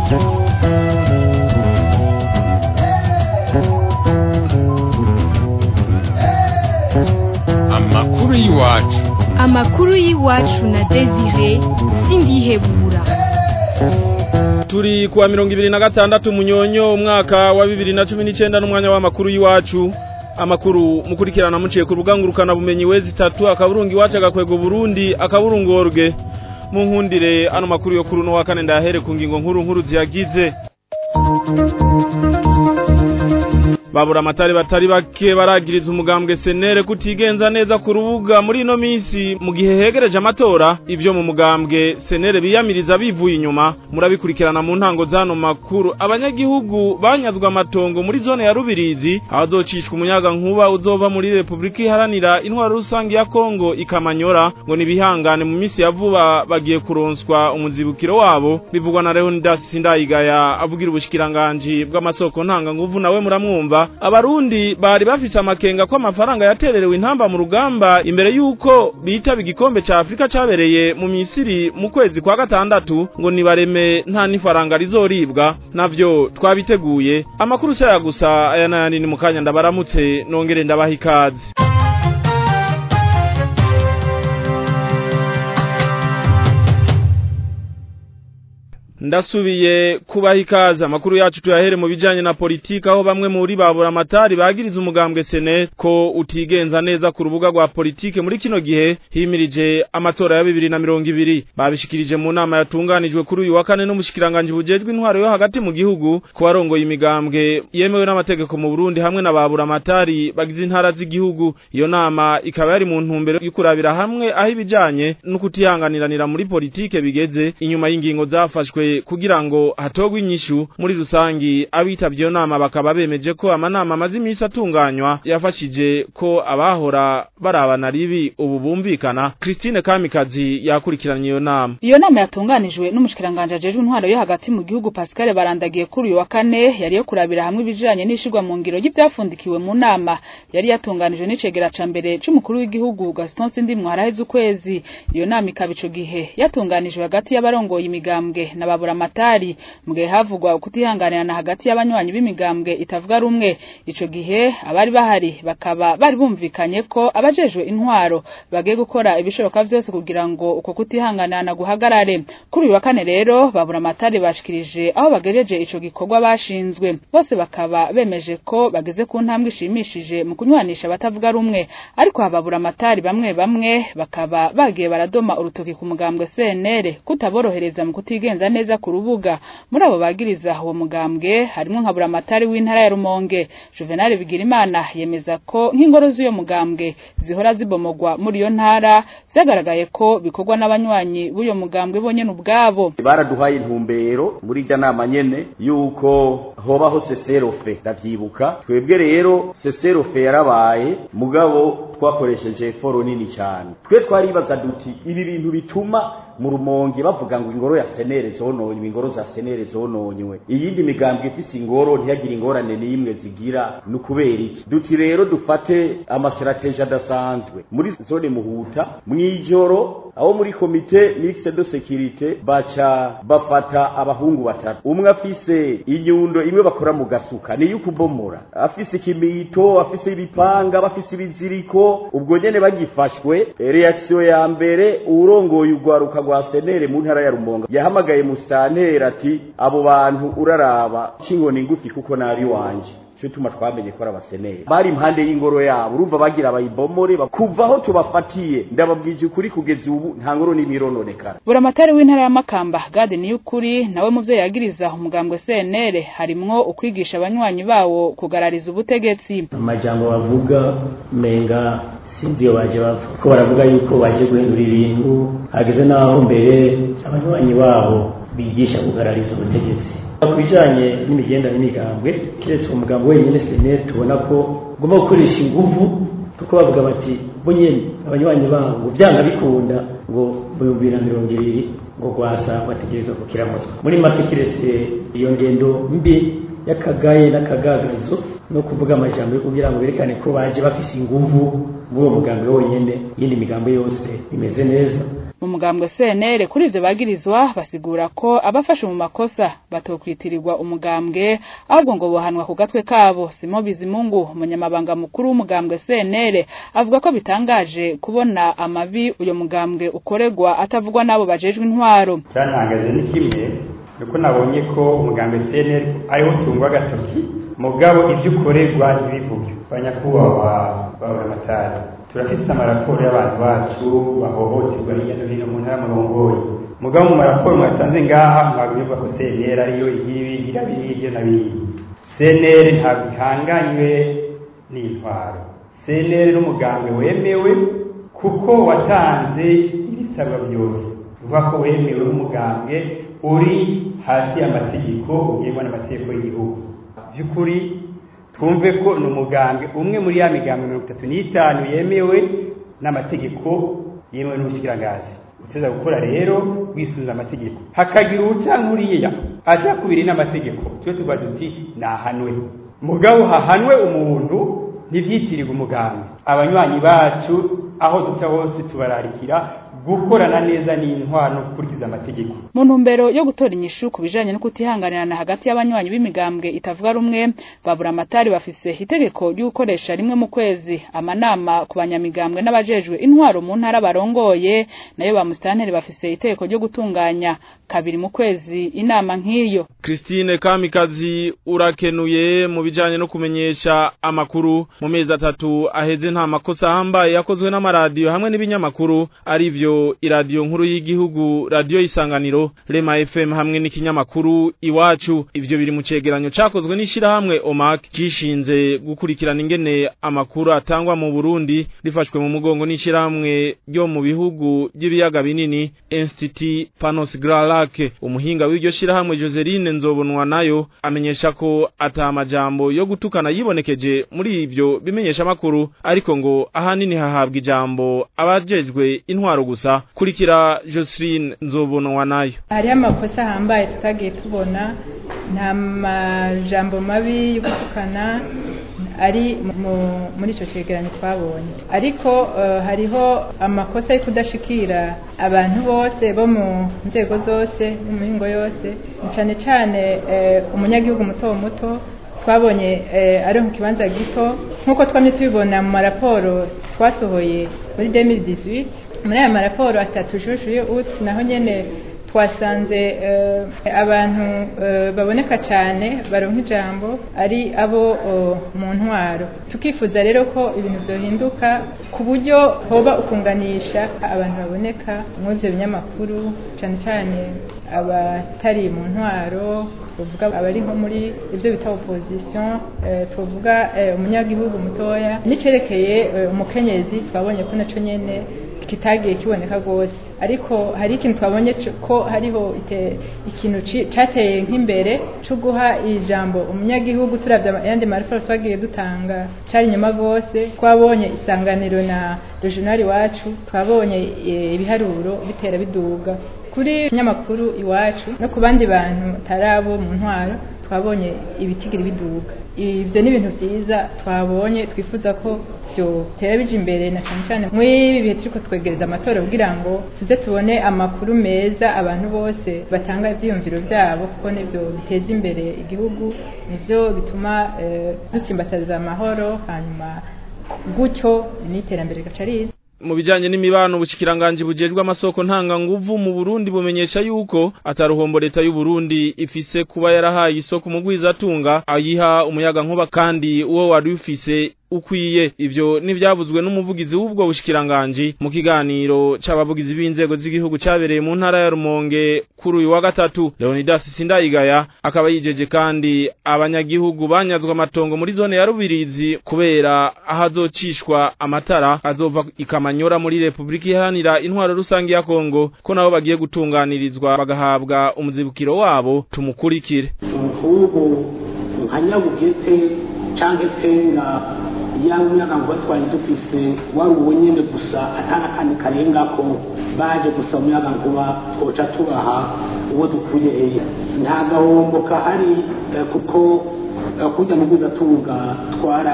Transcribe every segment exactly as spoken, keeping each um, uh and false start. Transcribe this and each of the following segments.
Amakuru y'iwacu. Amakuru y'iwacu na Desire Sindihebura. Turi kuwa mirongo ibiri na gatandatu Munyonyo umwaka wa bibiri na cumi n'icenda n'umwanya w'amakuru y'iwacu. Amakuru mukurikirana muciye ku rugangurukana bumenyi wezi tatu akaburungu iwacu agakwego Burundi akaburungorwe. Mu nkundire ano makuru yo kuri no wa kane ndahere ku ngingo nkuru nkuru ziyagize. Babura amatari batari bake baragiriza umugambwe senere kutigenza neza ku rubuga muri ino minsi mu gihe hegereje amatora. Ivyo mu mugambwe senere biyamiriza bivuye inyuma murabikurikirana mu ntango zano makuru. Abanyagihugu banyazwa amatongo muri zone ya Rubirizi abazocishwa umunyaga nkuba uzova muri Republika Iharanira Intwaro Rusangi ya Kongo ikamanyora ngo nibihangane mu minsi ya vuba bagiye kuronswa umuzibukiro wabo. Bivugwa na Leonidas Sindayigaya avugira ubushikiranganje bw'amasoko ntanga nguvu nawe muramwumva. Abarundi bari bafise amakenga ko amafaranga yatererewe intamba mu rugamba imbere yuko bitaba igikombe ca Afrika cabereye mu Misiri mu kwezi kwa gatandatu ngo nibareme nta nifaranga rizoribwa. Navyo twabiteguye amakuru cyaya gusa aya nani ni mukanya ndabaramutse nongere ndabaha ikaze. Ndasubiye kubaha ikaze amakuru yacu tuyahere mu bijanye na politika aho bamwe muri babura amatari bagiriza umugambwe senere ko utigenza neza ku rubuga rwa politike muri kino gihe himirije amatora ya bibiri na mirongo ibiri. Babishikirije mu nama yatunganijwe kuri uyu wa kane n'umushikiranganje bujejwe intwaro yo hagati mu gihugu ku barongoye imigambwe yemewe n'amategeko mu Burundi hamwe na babura amatari bagize intara z'igihugu. Iyo nama ikaba yari mu ntumbero y'ukurabira hamwe aho ibijanye no kutihanganiranira muri politike bigeze inyuma y'ingingo zafashwe kugira ngo hatogwe inyishu muri rusangi. Abitavye iyo nama bakaba bemeje ko amanama amaze imisi atunganywa yafashije ko abahora barabana ribi ubu bumvikana. Christine Kamikazi yakurikiranye iyo nama. Iyo nama yatunganijwe n'umushikiranganje ajejwe intwaro yo hagati mu gihugu Pascal Barandagiye kuri uyu wa kane yari yo kurabira hamwe ibijanye n'ishirwa mu ngiro y'ibyafundikiwe mu nama yari yatunganijwe n'icegera ca mbere c'umukuru w'igihugu Gaston Sindimwe haraheze ukwezi. Iyo nama ikabico gihe yatunganijwe hagati y'abarongoye imigambwe na babura amatari mugihe havugwa ukutihanganirana hagati y'abanywanyi b'imigambwe itavuga rumwe. Ico gihe abari bahari bakaba bari bumvikanye ko abajejwe intwaro bagiye gukora ibishoboka byose kugira ngo uko kutihanganirana guhagarare. Kuri uyu wa kane rero babura amatari bashikirije aho bagereje ico gikorwa bashinzwe. Bose bakaba bemeje ko bageze ku ntambwe ishimishije mu kunywanisha batavuga rumwe, ariko hababura amatari bamwe bamwe bakaba bagiye baradoma urutoki ku mugambwe senere kutaborohereza mu kutigenza neza ku rubuga. Muri abo bagiriza uwo mugambwe harimo nkabura amatari w'intara ya Rumonge Juvenal Bigirimana yemeza ko nk'ingoro z'uyo mugambwe zihora zibomogwa muri iyo ntara zagaragaye ko bikorwa n'abanywanyi b'uyo mugambwe bonyene ubwabo. Baraduhaye intumbero muri ijya nama nyene yuko hobaho seserofe ndavyibuka. Twebwe rero seserofe yarabaye mugabo twakoresheje foro nini cyane. Twe twaribaza duti ibi bintu bituma mu Rumonge bavuga ngo ingoro ya senere zononywe, ingoro za senere zononywe, iyindi migambwe ifise ingoro ntiyagira ingorane n'imwe zigira n'ukubera iki. Duti rero dufate amastrategie adasanzwe muri zone Muhuta mwijoro aho muri komite mixed de sécurité baca bafata abahungu batatu, umwe afise inyundo imwe bakora mu gasuka ni yukubomora, afise ikimito, afise ibipanga, bafise ibiziriko. Ubwo nyene bagifashwe reaction ya mbere urongoye ugwaruka rwa senere mu ntara ya Rumonge yahamagaye musantera ati abo bantu uraraba cingoni ngufi kuko nari wanje. Cyo tuma twamenye ko abasenere bari impande y'ingoro yabo urumva bagira abayibomore kuvaho tubafatiye. Ndababwije ukuri kugeza ubu nta ngoro n'imirononekara. Buramatari w'intara ya Makamba Gade ni ukuri nawe muvyo yagiriza umugambwe senere harimwo ukwigisha abanywanyi bawo kugarariza ubutegetsi. Amajambo bavuga menga sinzi yo baje bava ko baravuga yuko baje guhindura ibintu hageze naho mbere abanywanyi babo bigisha kugarariza ubutegetsi. Kubijanye n'imigenda n'imigambwe kiretse umugambwe wenyine senere tubona ko ugomba gukoresha inguvu kuko bavuga bati bo nyene abanywanyi babo byanga bikunda ngo mu bibiri na mirongo ibiri ngo gwasa bategerezwa kukiramuzwa. Muri make kiretse iyo ngendo mbi yakagaye n'akagagazo no kuvuga amajambo yo kugira ngo berekane ko baje bafise inguvu muri uwo mugambwe wonyene, yindi migambo yose imeze neza. mu mugambwe C N L kuri ivyo bagirizwa basigura ko abafashe mu makosa batokwitirirwa umugambwe ahubwo ngo bohanwa ku gatwe kabo. Simo Bizimungu umunyamabanga mukuru w'umugambwe C N L avuga ko bitangaje kubona amabi uyo mugambwe ukoregwa atavugwa nabo bajejwe intwaro. Cyantangaje ni kimwe nuko nabonye ko umugambwe C N L ariho tungwa gatoki mugabo ivyo ukoregwa ntibivuge. Banyakubahwa b'abamatari turafite amaraporo y'abantu bacu bahohoterwa hirya no hino mu ntara murongoye mugabo mu maraporo mwatanze ngaha mwabivuga ko C N L ariyo igibi irabiri hirya na biri. C N L ntabwo ihanganywe n'intwaro. C N L n'umugambwe wemewe kuko watanze ibisabwa byose uvuga ko wemewe n'umugambwe uri hasi y'amategeko ugengwa n'amategeko y'igihugu. By'ukuri twumve ko n'umugambwe umwe muri ya migambwe mirongo itatu n'itanu yemewe n'amategeko yemewe n'ubushikiranganje. Uteza gukora rero wisubiza amategeko hakagira ucankuriya aja kubiri n'amategeko twe tuba duti nahanwe mugabo hahanwe umuntu ntivyitirirwa umugambwe. Abanywanyi bacu aho duca hose tubararikira gukorana neza n'intwano kurikiza amategeko. Mu ntumbero yo gutora inyishu kubijanye no kutihanganirana hagati y'abanywanyi b'imigambwe itavuga rumwe babura amatari bafise itegeko ryo gukoresha rimwe mu kwezi amanama ku banyamigambwe n'abajejwe intwaro mu ntara barongoye, nayo ba musitanteri bafise itegeko ryo gutunganya kabiri mu kwezi inama nk'iyo. Christine Kamikazi urakenuye mu bijanye no kumenyesha amakuru. Mu mezi atatu aheze nta makosa hambaye yakozwe n'amaradiyo hamwe n'ibinyamakuru arivyo iradiyo nkuru y'igihugu, radio Isanganiro, Rema F M hamwe n'ikinyamakuru Iwacu. Ivyo biri mu cegeranyo cakozwe n'ishira hamwe O M A C gishinze gukurikirana ingene amakuru atangwa mu Burundi rifashwe mu mugongo n'ishira hamwe ryo mu bihugu by'ibiyaga binini Institut Panos Gralac. Umuhinga w'iryo shira hamwe Joseline Nzobonwa nayo amenyesha ko atamajambo yo gutukana yibonekeje muri ivyo bimenyesha makuru, ariko ngo ahanini hahabwa ijambo abajejwe intwaro gusa. Kurikira Joseline Nzobonwa nayo. Hari amakosa hambaye tutagiye tubona, nta majambo mabi yo gutukana ari muri ico cegeranyo twabonye, ariko uh, hariho amakosa yo kudashikira abantu bose bo mu nzego zose mu mihingo yose, cyane cyane uh, umunyagihugu muto muto twabonye uh, ari mu kibanza gito nkuko twamye tubibona mu maraporo twasohoye muri deux mille dix-huit. Muri aya maraporo atatu jujuye uti naho nyene twasanze uh, abantu uh, baboneka cyane baronka ijambo ari abo uh, mu ntwaro. Tukifuza rero ko ibintu byohinduka ku buryo hoba ukunganisha abantu baboneka mu ivyo binyamakuru, cyane cyane abatari mu ntwaro, tuvuga abari nko muri ivyo bita opposition, uh, tuvuga uh, umunyagihugu mutoya. Nicerekeye uh, umukenyezi twabonye ko naco nyene kitagiye kiboneka gose, ariko hari ikintu twabonye ko hariho ikintu cateye nk'imbere cyo guha ijambo umunyagihugu. Turavye yandi maraporo twagiye dutanga cyari nyuma gose, twabonye Isanganiro na regional Iwacu, twabonye ibiharuro bitera biduga kuri kinyamakuru Iwacu no ku bandi bantu tarabo mu ntwaro, twabonye ibitigiri biduga. Ivyo ni ibintu vyiza twabonye, twifuza ko byo tera bije imbere na cyane cyane mwibi bihe turiko twegereza amatora kugira ngo tuze tubone amakuru meza, abantu bose batanga ivyiyumviro vyabo, kuko nivyo biteza imbere igihugu, nivyo bituma eh, dutsimbataza amahoro, hanyuma gutyo n'iterambere gacariza. Mu bijanye n'imibano ubushikiranganje bujejwe amasoko ntanga nguvu mu Burundi bumenyesha yuko ataruhombo leta y'u Burundi ifise kuba yarahaye isoko mugwiza tunga ayiha umuyaga nkuba kandi uwo wari ufise ukwiye. Ivyo nivyavuzwe n'umuvugizi w'ubwo bushikiranganje mu kiganiro c'abavugizi b'inzego z'igihugu cabereye mu ntara ya Rumonge kuri uyu wa gatatu. Leonidas Sindayigaya akaba yijeje kandi abanyagihugu banyazwa amatongo muri zone ya Rubirizi kubera ahazocishwa amatara azova ikamanyora muri Republika Iharanira Intwaro Rusangi ya Kongo, ko nabo bagiye gutunganirizwa bagahabwa umuzibukiro wabo. Tumukurikire. Ubu nkanyabugete canke tenga ya umuyaga ngo twari dufise wari ubunyene gusa atana kandi karenga ko baje gusa umuyaga nkuba twoca tubaha uwo dukuye eye. Nta gahombo kahari kuko kujya mu guza tunga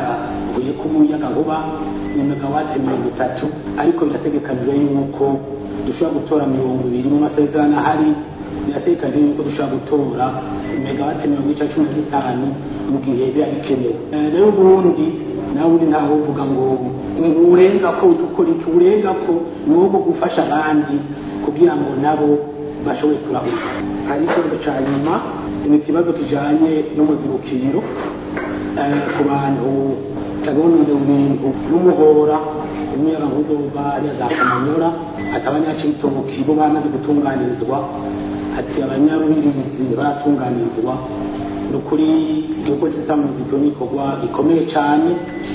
twaravuye ku muyaga nkuba ni megawati mirongo itatu, ariko birategekanijwe yuko dushobora gutora mirongo ibiri mu masezerano ahari biratekanye yuko dushobora gutora megawati mirongo icenda cumi na zitanu mu gihe biba bikenewe. Rero ubundi nawe uri ntaho uvuga ngo urenga ko udukora iki urenga ko ni uwo gufasha abandi kugira ngo nabo bashobore kurahuka. Hari ikibazo ca nyuma ni ikibazo kijanye n'umuzibukiro ku bantu tagononewe ibintu n'umuhora umuyaga nk'udoba ariya za Kamanyora ati abanyacitoki bo bamaze gutunganirizwa ati abanyarubirizi baratunganirizwa n'ukuri igihugu cy'amuziko n'ikorwa gikomeye cyane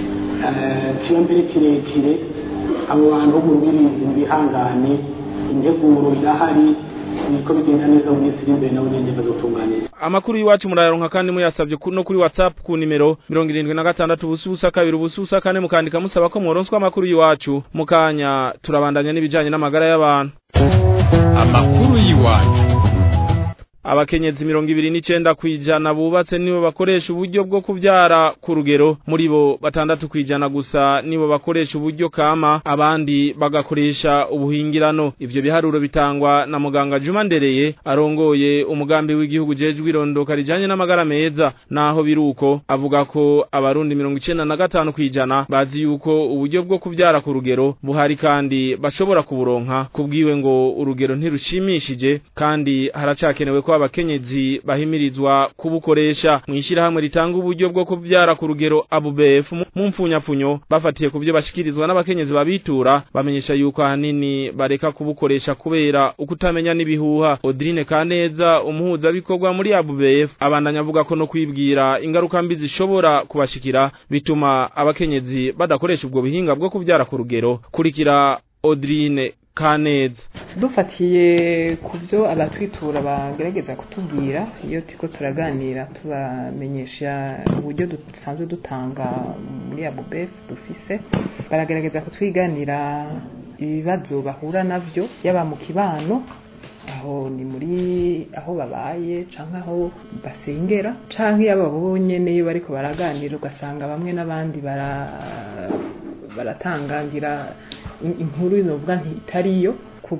kiba mbere kirekire abo bantu mu rubirizi bihangane integuro irahari niko bigenda neza mu minsi imbere nabo nyene bazotunganiza. Amakuru y'iwacu murayaronka kandi muyasavye no kuri WhatsApp ku nimero mirongo irindwi na gatandatu ubususa kabiri ubususa kane mukandika musaba ko moronswa amakuru y'iwacu mukanya turabandanya n'ibijanye n'amagara y'abantu. Amakuru y'iwacu. Abakenyezi mirongo ibiri n'icenda kwijana bubatse nibo bakoresha uburyo bwo kuvyara ku rugero, muri bo batandatu kwijana gusa nibo bakoresha uburyo kama, abandi bagakoresha ubuhingirano. Ivyo biharuro bitangwa na muganga Juma Ndereye arongoye umugambi w'igihugu jejwe irondoka rijanye n'amagara meza. Naho biruko avuga ko abarundi mirongo icenda na gatanu kwijana bazi yuko uburyo bwo kuvyara ku rugero buhari kandi bashobora kuburonka. Kubwiwe ngo urugero ntirushimishije kandi haracakenewe ko abakenyezi bahimirizwa kubukoresha. Mwishira hamwe ritanga uburyo bwo kuvyara ku rugero A B B F mu mfunyapfunyo bafatiye kuvyo bashikirizwa n'abakenyezi babitura, bamenyesha yuko hanini bareka kubukoresha kubera ukutamenya nibihuha. Odrine Kaneza umuhuza bikorwa muri A B B F abandanya avuga ko no kwibwira ingaruka mbi zishobora kubashikira bituma abakenyezi badakoresha ubwo bihinga bwo kuvyara ku rugero. Kurikira Odrine Kaneza. Dufatiye kubyo abatwitura bagerageza kutubwira iyo tiko turaganira tubamenyesha uburyo dusanzwe dutanga muri A B B F dufise, baragerageza kutwiganira ibibazo bahura navyo yaba mu kibano aho ni muri aho babaye canke aho basengera canke yababonye neyo bariko baraganira ugasanga bamwe n'abandi bara baratangangira inkuru inovuga ntitariyo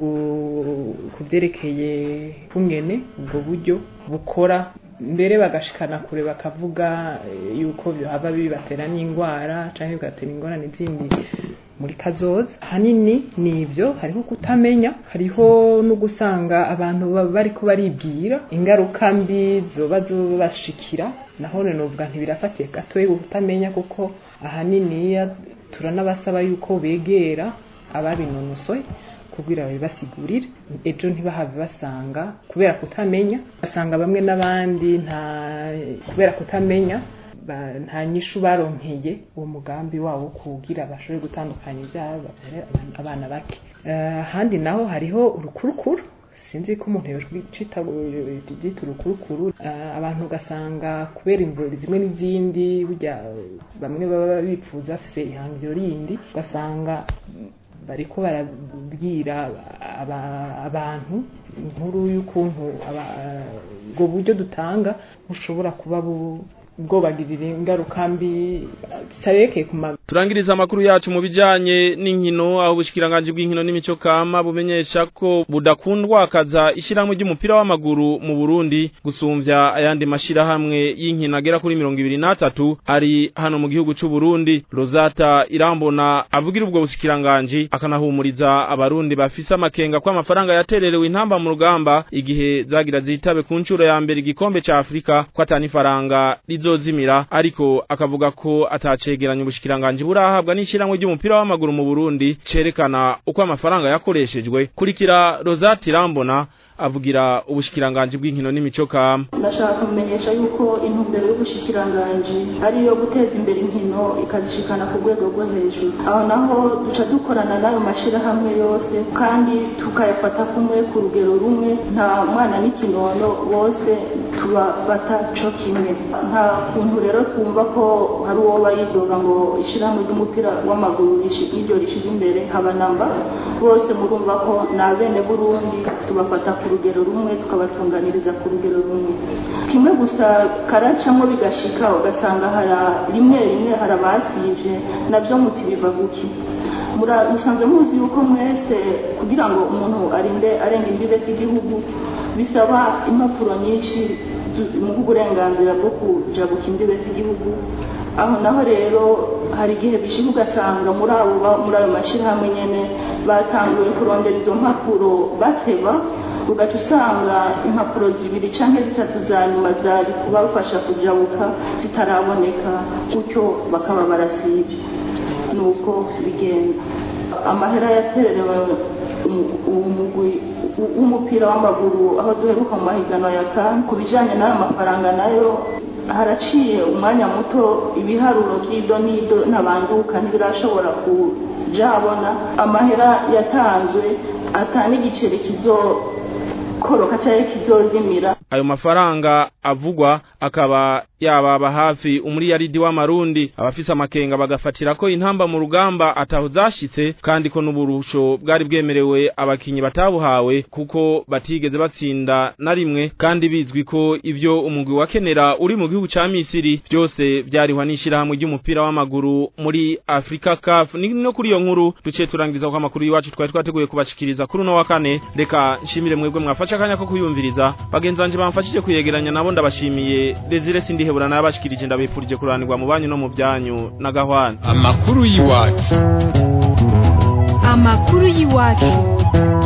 kuvyerekeye kungene ubwo buryo bukora, mbere bagashikana kure bakavuga yuko byo hava bibatera n'ingwara canke bigatera ingorane zindi muri kazoza. Hanini nivyo hariho kutamenya, hariho no gusanga abantu bariko baribwira ingaruka mbi zoba zobashikira, naho novuga ntibirafatiye gatoye kutamenya kuko ahanini turanabasaba yuko begera ababinonosoye kugira babibasigurire, ejo ntibahave basanga kubera kutamenya basanga bamwe n'abandi nta kubera kutamenya nta nyishu baronkeye uwo mugambi wabo kugira bashobore gutandukanya ibyabo abana bake. Handi naho hariho urukurukuru, sinzi ko umuntu yocita gita urukurukuru, abantu ugasanga kubera imvururu zimwe n'izindi burya bamwe baba bipfuza afise ihangiro rindi, ugasanga bariko barabwira abantu inkuru y'ukuntu ubwo buryo dutanga bushobora kuba bwo bagirira ingaruka mbi zitareke kumaga. Turangiriza amakuru yacu mu bijanye n'inkino, aho ubushikiranganje bw'inkino n'imico kama bumenyesha ko budakundwa kaza ishiramwe ry'umupira w'amaguru mu Burundi gusumvya ayandi mashira hamwe y'inkino agera kuri mirongo ibiri na tatu ari hano mu gihugu c'u Burundi. Rosata Irambona avugira ubwo bushikiranganje akanahumuriza abarundi bafise amakenga kwa amafaranga yatererewe intamba mu rugamba igihe zagira zitabe ku ncuro ya mbere igikombe ca Afrika kwa tani faranga rizozimira, ariko akavuga ko atacegeranya ubushikiranganje burahabwa n'ishiramwe ry'umupira w'amaguru mu Burundi cerekana uko amafaranga yakoreshejwe. Kurikira Rosati Irambona avugira ubushikiranganje bw'inkino n'imico kama. Ndashaka kumenyesha yuko intumbero y'ubushikiranganje ari yo guteza imbere inkino ikazishikana ku rwego rwo hejuru, aho naho duca dukorana nayo mashira hamwe yose kandi tukayafata kumwe ku rugero rumwe, nta mwana n'ikinono bose tubafata co kimwe. Nta kuntu rero twumva ko hari uwo bayidoga ngo ishiramwe ry'umupira w'amaguru iryo rishiga imbere, haba namba bose murumva ko na bene Burundi tubafata ku rugero rumwe tukabatunganiriza ku rugero rumwe. Kimwe gusa karacamwe bigashika ugasanga hara rimwe rimwe harabasivye, navyo muti biva guki musanzwe muzi yuko mwese kugira ngo umuntu arinde arenga imbibe z'igihugu bisaba impapuro nyinshi mu burenganzira bwo kuja gukimbibe z'igihugu. Aho naho rero hari igihe bishika ugasanga muri abo muri ayo mashirahamwe nyene batanguye kurondera izo mpapuro bateba, ugaca usanga impapuro zibiri canke zitatu za nyuma zari kubafasha kujabuka zitaraboneka, gutyo bakaba barasivye. Nuko bigenda. Amahera yatererewe umugwi w'umupira w'amaguru aho duheruka mu mahiganwa ya CAN ku bijanye n'ayo mafaranga nayo haraciye umwanya muto ibiharuro by'idonido n'abanduka ntibirashobora kujabona. Amahera yatanzwe atani igiceri kizo koroka cyane kizozimira. Ayo mafaranga avugwa akaba yababa hafi umuriyaridi w'amarundi. Abafise amakenga bagafatira ko intamba mu rugamba ataho zashitse kandi ko n'uburusho bwari bwemerewe abakinyi batabuhawe kuko batigeze batsinda na rimwe, kandi bizwi ko ivyo umugwi wakenera uri mu gihugu ca Misiri byose byarihwa n'ishirahamwe ry'umupira w'amaguru muri Africa C A F. Ni no kuri iyo nkuru duce turangiza ko amakuru yiwacu twari twateguye kubashikiriza kuri no wa kane. Reka nshimire mwebwe mwafasha akanya ko kuyumviriza, bagenzanje bamfashije kuyegeranya nabo ndabashimiye. Desire Sindihebura nabashikirije ndabifurije kuranirwa mu banyu no mu byanyu na gahwana. Amakuru yiwacu amakuru yiwacu